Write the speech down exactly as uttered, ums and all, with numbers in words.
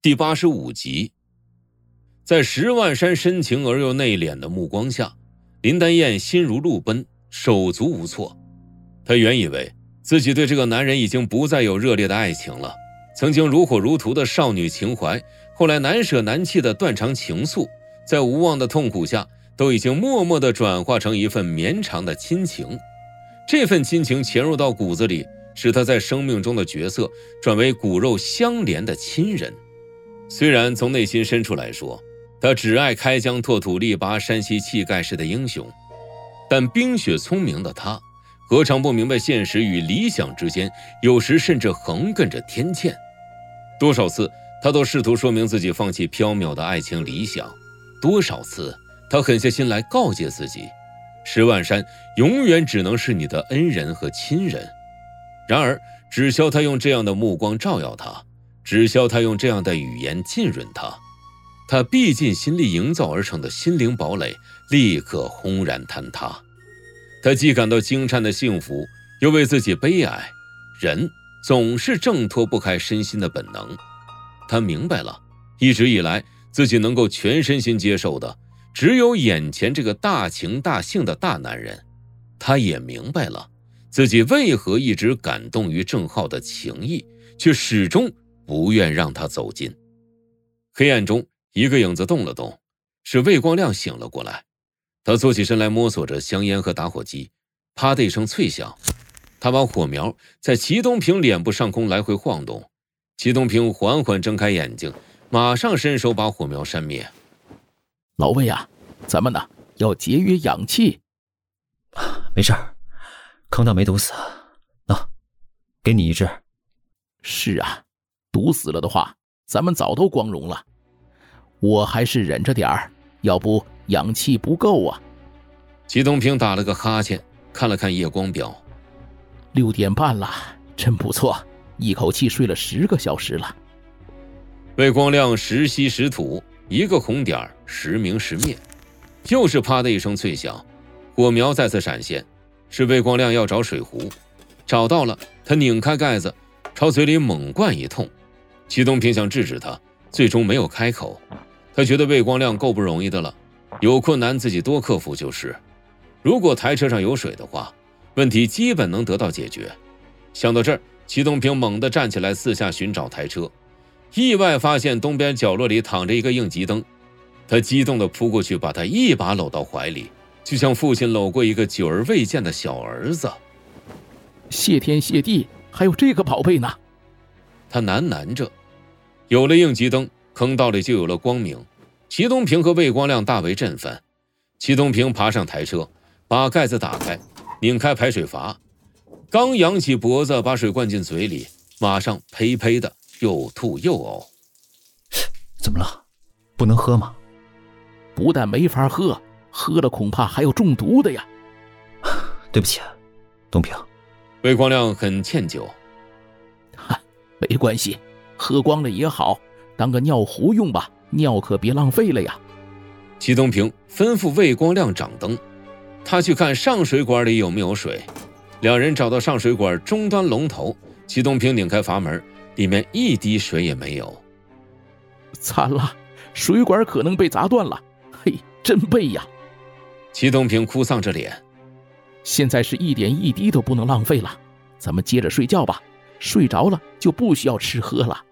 第八十五集。在石万山深情而又内敛的目光下，林丹燕心如鹿奔，手足无措。她原以为自己对这个男人已经不再有热烈的爱情了，曾经如火如荼的少女情怀，后来难舍难弃的断肠情愫，在无望的痛苦下都已经默默地转化成一份绵长的亲情。这份亲情潜入到骨子里，使他在生命中的角色转为骨肉相连的亲人。虽然从内心深处来说，他只爱开疆拓土力拔山西气盖世的英雄，但冰雪聪明的他何尝不明白现实与理想之间有时甚至横亘着天堑。多少次他都试图说明自己放弃缥缈的爱情理想，多少次他狠下心来告诫自己，石万山永远只能是你的恩人和亲人。然而只消他用这样的目光照耀他，只消他用这样的语言浸润他，他毕尽心力营造而成的心灵堡垒立刻轰然坍塌。他既感到惊颤的幸福，又为自己悲哀。人总是挣脱不开身心的本能。他明白了，一直以来自己能够全身心接受的只有眼前这个大情大性的大男人。他也明白了自己为何一直感动于郑浩的情谊，却始终不愿让他走近。黑暗中，一个影子动了动，是魏光亮醒了过来。他坐起身来，摸索着香烟和打火机，啪的一声脆响，他把火苗在齐东平脸部上空来回晃动。齐东平缓缓睁开眼睛，马上伸手把火苗扇灭。 老魏啊，咱们呢要节约氧气。 没事儿，坑道没毒死，喏，给你一支。 是啊，毒死了的话，咱们早都光荣了。我还是忍着点儿，要不氧气不够啊。 齐东平打了个哈欠，看了看夜光表， 六点半了，真不错，一口气睡了十个小时了。 魏光亮时吸时吐，一个红点时明时灭，又是啪的一声脆响，火苗再次闪现，是魏光亮要找水壶，找到了，他拧开盖子，朝嘴里猛灌一通。齐东平想制止他，最终没有开口。他觉得魏光亮够不容易的了，有困难自己多克服就是。如果台车上有水的话，问题基本能得到解决。想到这儿，齐东平猛地站起来，四下寻找台车，意外发现东边角落里躺着一个应急灯。他激动地扑过去，把他一把搂到怀里，就像父亲搂过一个久而未见的小儿子。 谢天谢地，还有这个宝贝呢。 他喃喃着。有了应急灯，坑道里就有了光明。齐东平和魏光亮大为振奋。齐东平爬上台车，把盖子打开，拧开排水阀，刚扬起脖子把水灌进嘴里，马上呸呸的又吐又呕。 怎么了？不能喝吗？ 不但没法喝，喝了恐怕还有中毒的呀。 对不起，东平。 魏光亮很歉疚。 哈，没关系，喝光了也好，当个尿壶用吧，尿可别浪费了呀。 齐东平吩咐魏光亮掌灯，他去看上水管里有没有水。两人找到上水管终端龙头，齐东平拧开阀门，里面一滴水也没有。 惨了，水管可能被砸断了，嘿，真背呀。 齐东平哭丧着脸。 现在是一点一滴都不能浪费了，咱们接着睡觉吧，睡着了就不需要吃喝了。